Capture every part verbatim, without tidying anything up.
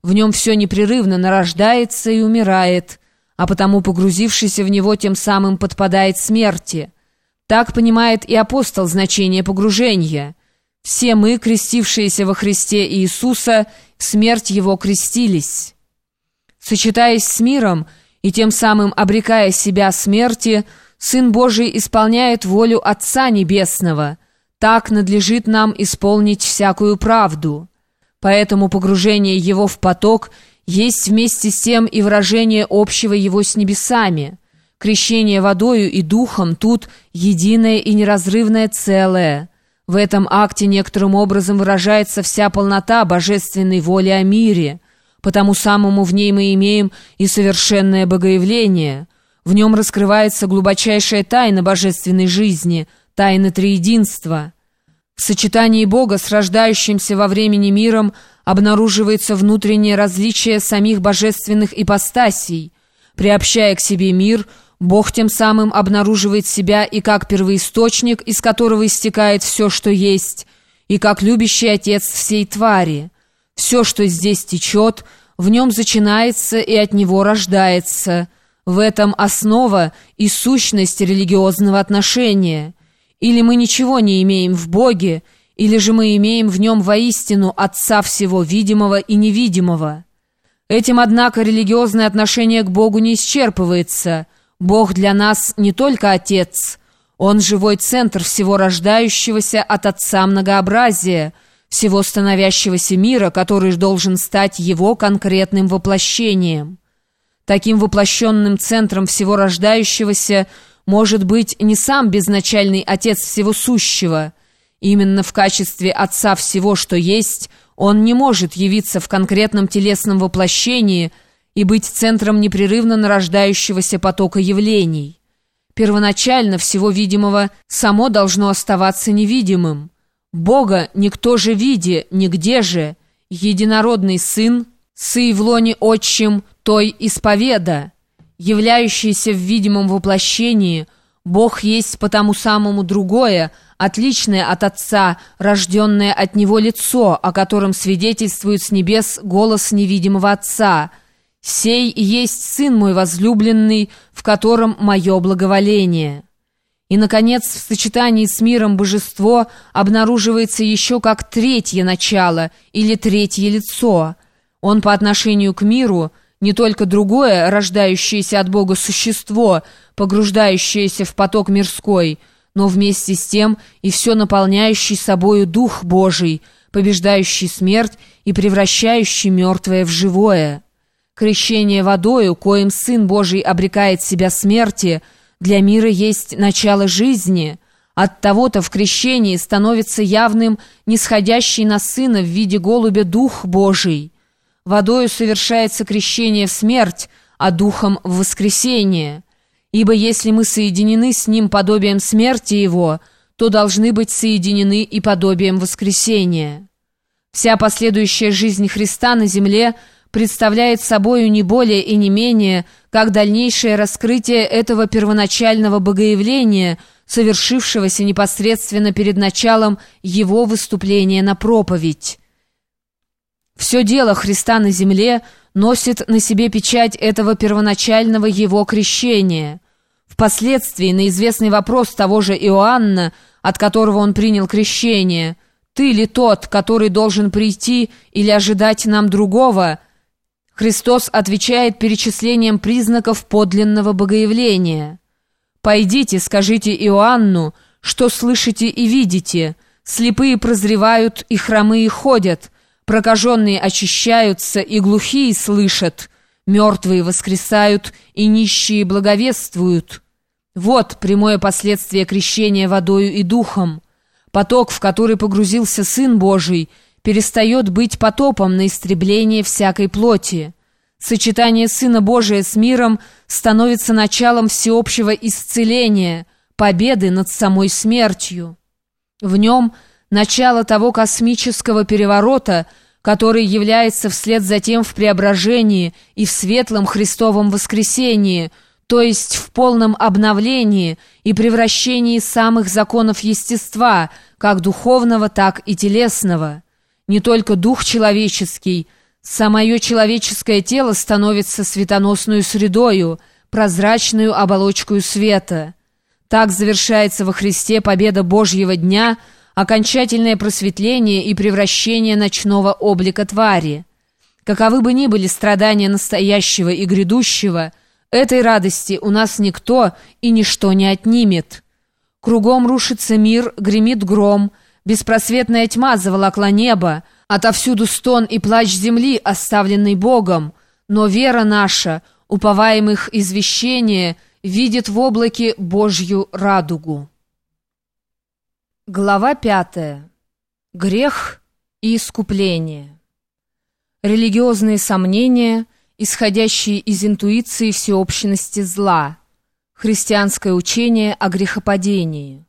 В нем все непрерывно нарождается и умирает, а потому погрузившийся в него тем самым подпадает смерти. Так понимает и апостол значение погружения. Все мы, крестившиеся во Христе Иисуса, в смерть Его крестились. Сочетаясь с миром и тем самым обрекая себя смерти, Сын Божий исполняет волю Отца Небесного. Так надлежит нам исполнить всякую правду. Поэтому погружение Его в поток есть вместе с тем и выражение общего Его с небесами. Крещение водою и духом тут единое и неразрывное целое. В этом акте некоторым образом выражается вся полнота божественной воли о мире. Потому самому в ней мы имеем и совершенное богоявление. В нем раскрывается глубочайшая тайна божественной жизни, тайна триединства. В сочетании Бога с рождающимся во времени миром обнаруживается внутреннее различие самих божественных ипостасей. Приобщая к себе мир, Бог тем самым обнаруживает себя и как первоисточник, из которого истекает все, что есть, и как любящий Отец всей твари. Все, что здесь течет, в нем зачинается и от него рождается. В этом основа и сущность религиозного отношения. Или мы ничего не имеем в Боге, или же мы имеем в нем воистину Отца всего видимого и невидимого. Этим, однако, религиозное отношение к Богу не исчерпывается. Бог для нас не только Отец, Он живой центр всего рождающегося от Отца многообразия, всего становящегося мира, который должен стать Его конкретным воплощением. Таким воплощенным центром всего рождающегося может быть не сам безначальный Отец всего сущего. Именно в качестве Отца всего, что есть, Он не может явиться в конкретном телесном воплощении и быть центром непрерывно нарождающегося потока явлений. Первоначально всего видимого само должно оставаться невидимым. Бога никто же виде, нигде же, единородный Сын, сый в лоне отчим, той исповеда. Являющийся в видимом воплощении, Бог есть по тому самому другое, отличное от Отца, рожденное от Него лицо, о котором свидетельствует с небес голос невидимого Отца. «Сей есть Сын мой возлюбленный, в котором мое благоволение». И, наконец, в сочетании с миром божество обнаруживается еще как третье начало или третье лицо. Он по отношению к миру – не только другое, рождающееся от Бога существо, погружающееся в поток мирской, но вместе с тем и все наполняющий собою Дух Божий, побеждающий смерть и превращающий мертвое в живое. Крещение водою, коим Сын Божий обрекает себя смерти, для мира есть начало жизни. От того-то в крещении становится явным нисходящий на Сына в виде голубя Дух Божий. Водою совершается крещение в смерть, а духом в воскресение. Ибо если мы соединены с Ним подобием смерти Его, то должны быть соединены и подобием воскресения. Вся последующая жизнь Христа на земле представляет собою не более и не менее, как дальнейшее раскрытие этого первоначального богоявления, совершившегося непосредственно перед началом Его выступления на проповедь. Все дело Христа на земле носит на себе печать этого первоначального Его крещения. Впоследствии на известный вопрос того же Иоанна, от которого он принял крещение, «Ты ли тот, который должен прийти или ожидать нам другого?» Христос отвечает перечислением признаков подлинного богоявления. «Пойдите, скажите Иоанну, что слышите и видите, слепые прозревают и хромые ходят, прокаженные очищаются и глухие слышат, мертвые воскресают и нищие благовествуют». Вот прямое последствие крещения водою и духом. Поток, в который погрузился Сын Божий, перестает быть потопом на истребление всякой плоти. Сочетание Сына Божия с миром становится началом всеобщего исцеления, победы над самой смертью. В нем начало того космического переворота, который является вслед за тем в преображении и в светлом Христовом воскресении, то есть в полном обновлении и превращении самых законов естества, как духовного, так и телесного. Не только дух человеческий, Самое человеческое тело становится светоносную средою, прозрачную оболочкою света. Так завершается во Христе победа Божьего дня, окончательное просветление и превращение ночного облика твари. Каковы бы ни были страдания настоящего и грядущего, этой радости у нас никто и ничто не отнимет. Кругом рушится мир, гремит гром, беспросветная тьма заволокла небо, отовсюду стон и плач земли, оставленный Богом, но вера наша, уповаемых извещение, видит в облаке Божью радугу. Глава пятая. Грех и искупление. Религиозные сомнения, исходящие из интуиции всеобщности зла. Христианское учение о грехопадении.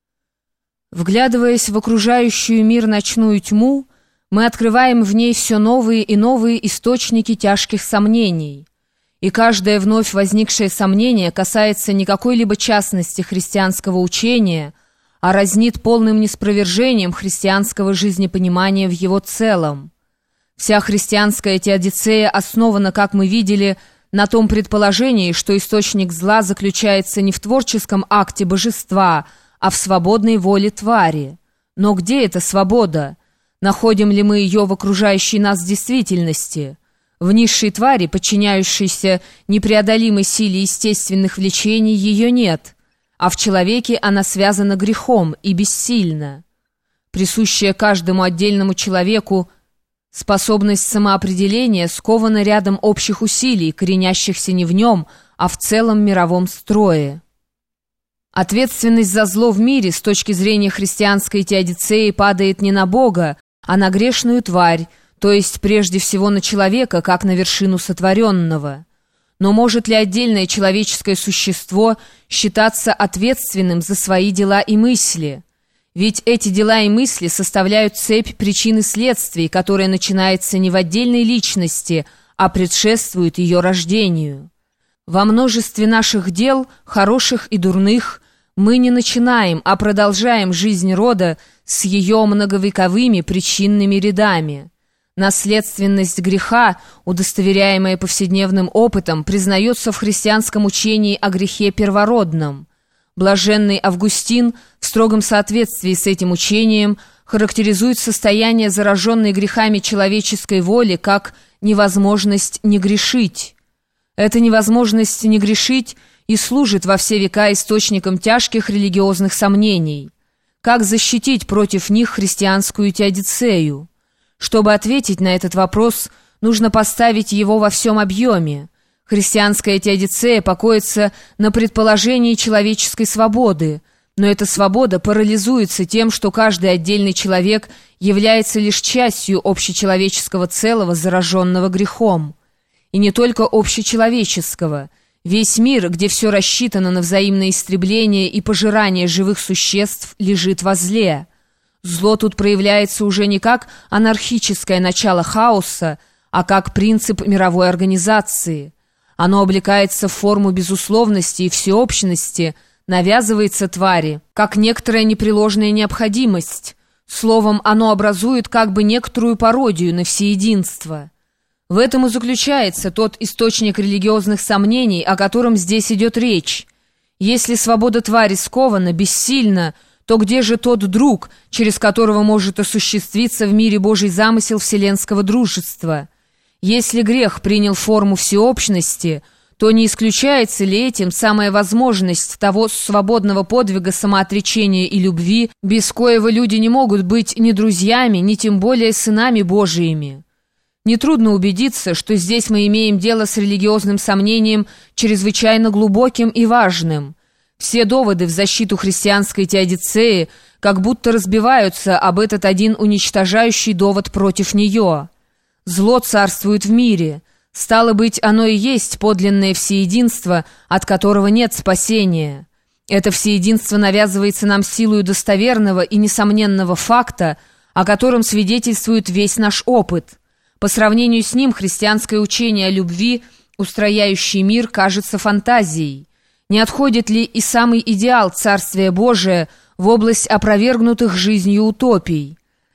Вглядываясь в окружающую мир ночную тьму, мы открываем в ней все новые и новые источники тяжких сомнений. И каждое вновь возникшее сомнение касается не какой-либо частности христианского учения, а разнит полным неспровержением христианского жизнепонимания в его целом. Вся христианская теодицея основана, как мы видели, на том предположении, что источник зла заключается не в творческом акте божества, а в свободной воле твари. Но где эта свобода? Находим ли мы ее в окружающей нас действительности? В низшей твари, подчиняющейся непреодолимой силе естественных влечений, ее нет, а в человеке она связана грехом и бессильна. Присущая каждому отдельному человеку способность самоопределения скована рядом общих усилий, коренящихся не в нем, а в целом мировом строе. Ответственность за зло в мире с точки зрения христианской теодицеи падает не на Бога, а на грешную тварь, то есть прежде всего на человека, как на вершину сотворенного. Но может ли отдельное человеческое существо считаться ответственным за свои дела и мысли? Ведь эти дела и мысли составляют цепь причин и следствий, которая начинается не в отдельной личности, а предшествует ее рождению. Во множестве наших дел, хороших и дурных, мы не начинаем, а продолжаем жизнь рода с ее многовековыми причинными рядами. Наследственность греха, удостоверяемая повседневным опытом, признается в христианском учении о грехе первородном. Блаженный Августин в строгом соответствии с этим учением характеризует состояние зараженной грехами человеческой воли как невозможность не грешить. Эта невозможность не грешить и служит во все века источником тяжких религиозных сомнений. Как защитить против них христианскую теодицею? Чтобы ответить на этот вопрос, нужно поставить его во всем объеме. Христианская теодицея покоится на предположении человеческой свободы, но эта свобода парализуется тем, что каждый отдельный человек является лишь частью общечеловеческого целого, зараженного грехом. И не только общечеловеческого. Весь мир, где все рассчитано на взаимное истребление и пожирание живых существ, лежит во зле. Зло тут проявляется уже не как анархическое начало хаоса, а как принцип мировой организации. Оно облекается в форму безусловности и всеобщности, навязывается твари, как некоторая непреложная необходимость. Словом, оно образует как бы некоторую пародию на всеединство. В этом и заключается тот источник религиозных сомнений, о котором здесь идет речь. Если свобода твари скована, бессильна, то где же тот друг, через которого может осуществиться в мире Божий замысел вселенского дружества? Если грех принял форму всеобщности, то не исключается ли этим самая возможность того свободного подвига самоотречения и любви, без коего люди не могут быть ни друзьями, ни тем более сынами Божиими? Нетрудно убедиться, что здесь мы имеем дело с религиозным сомнением чрезвычайно глубоким и важным. Все доводы в защиту христианской теодицеи как будто разбиваются об этот один уничтожающий довод против нее. Зло царствует в мире. Стало быть, оно и есть подлинное всеединство, от которого нет спасения. Это всеединство навязывается нам силою достоверного и несомненного факта, о котором свидетельствует весь наш опыт. По сравнению с ним христианское учение о любви, устрояющий мир, кажется фантазией. Не отходит ли и самый идеал Царствия Божия в область опровергнутых жизнью утопий?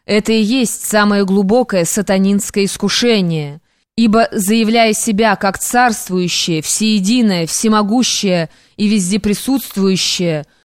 Это и есть самое глубокое сатанинское искушение. Ибо, заявляя себя как царствующее, всеединое, всемогущее и везде присутствующее,